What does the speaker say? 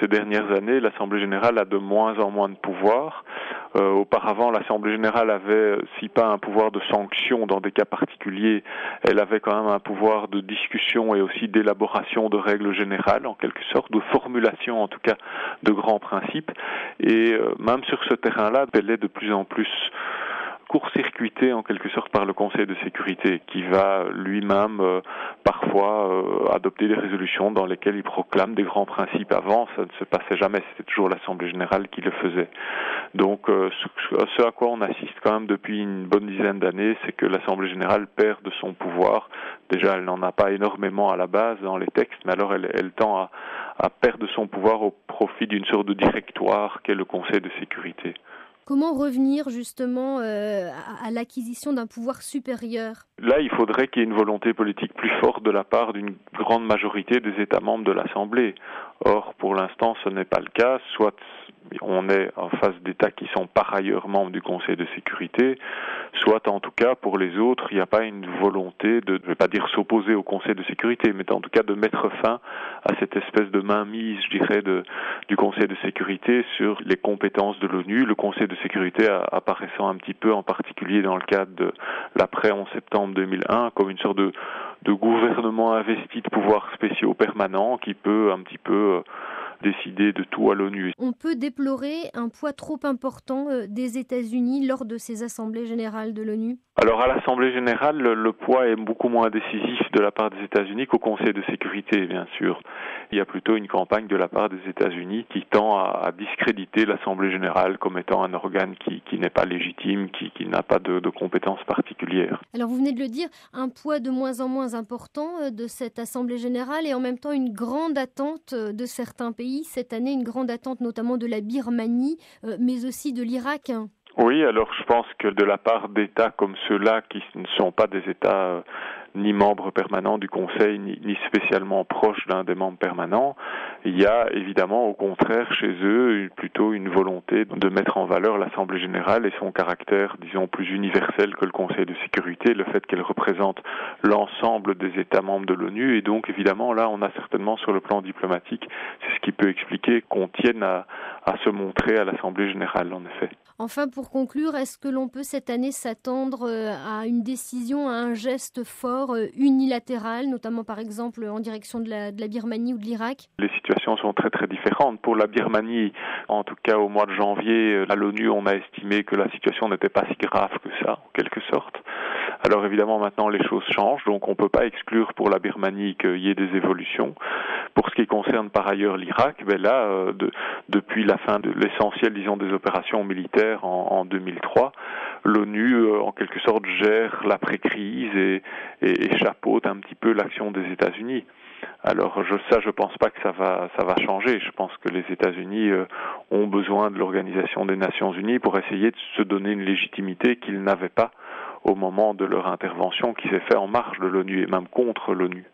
ces dernières années, l'Assemblée générale a de moins en moins de pouvoir. Auparavant, l'Assemblée générale avait, si pas un pouvoir de sanction dans des cas particuliers, elle avait quand même un pouvoir de discussion et aussi d'élaboration de règles générales, en quelque sorte, de formulation en tout cas de grands principes. Et même sur ce terrain-là, elle est de plus en plus court-circuité en quelque sorte par le Conseil de sécurité, qui va lui-même parfois adopter des résolutions dans lesquelles il proclame des grands principes. Avant, ça ne se passait jamais, c'était toujours l'Assemblée générale qui le faisait. Donc ce à quoi on assiste quand même depuis une bonne dizaine d'années, c'est que l'Assemblée générale perd de son pouvoir. Déjà, elle n'en a pas énormément à la base dans les textes, mais alors elle tend à perdre son pouvoir au profit d'une sorte de directoire qu'est le Conseil de sécurité. Comment revenir justement à l'acquisition d'un pouvoir supérieur ? Là, il faudrait qu'il y ait une volonté politique plus forte de la part d'une grande majorité des États membres de l'Assemblée. Or, pour l'instant, ce n'est pas le cas. Soit on est en face d'États qui sont par ailleurs membres du Conseil de sécurité, soit en tout cas pour les autres, il n'y a pas une volonté de, je ne vais pas dire s'opposer au Conseil de sécurité, mais en tout cas de mettre fin à cette espèce de mainmise, je dirais, du Conseil de sécurité sur les compétences de l'ONU. Le Conseil de sécurité apparaissant un petit peu en particulier dans le cadre de l'après 11 septembre 2001 comme une sorte de gouvernement investi de pouvoirs spéciaux permanents qui peut un petit peu décider de tout à l'ONU. On peut déplorer un poids trop important des États-Unis lors de ces assemblées générales de l'ONU ? Alors à l'Assemblée générale, le poids est beaucoup moins décisif de la part des États-Unis qu'au Conseil de sécurité, bien sûr. Il y a plutôt une campagne de la part des États-Unis qui tend à discréditer l'Assemblée générale comme étant un organe qui n'est pas légitime, qui n'a pas de compétences particulières. Alors vous venez de le dire, un poids de moins en moins important de cette Assemblée générale et en même temps une grande attente de certains pays. Cette année, une grande attente notamment de la Birmanie, mais aussi de l'Irak. Oui, alors je pense que de la part d'États comme ceux-là, qui ne sont pas des États ni membres permanents du Conseil, ni spécialement proches d'un des membres permanents, il y a évidemment au contraire chez eux plutôt une volonté de mettre en valeur l'Assemblée générale et son caractère, disons, plus universel que le Conseil de sécurité, le fait qu'elle représente l'ensemble des États membres de l'ONU. Et donc évidemment là on a certainement sur le plan diplomatique, c'est ce qui peut expliquer qu'on tienne à se montrer à l'Assemblée générale en effet. Enfin, pour conclure, est-ce que l'on peut cette année s'attendre à une décision, à un geste fort, unilatéral, notamment par exemple en direction de la Birmanie ou de l'Irak ? Les situations sont très très différentes. Pour la Birmanie, en tout cas au mois de janvier, à l'ONU, on a estimé que la situation n'était pas si grave que ça, en quelque sorte. Alors évidemment maintenant les choses changent, donc on ne peut pas exclure pour la Birmanie qu'il y ait des évolutions. Pour ce qui concerne par ailleurs l'Irak, depuis la fin de l'essentiel, disons, des opérations militaires en 2003, l'ONU en quelque sorte gère l'après-crise et chapeaute un petit peu l'action des États-Unis. Alors je pense pas que ça va changer. Je pense que les États-Unis ont besoin de l'Organisation des Nations Unies pour essayer de se donner une légitimité qu'ils n'avaient pas au moment de leur intervention qui s'est faite en marge de l'ONU et même contre l'ONU.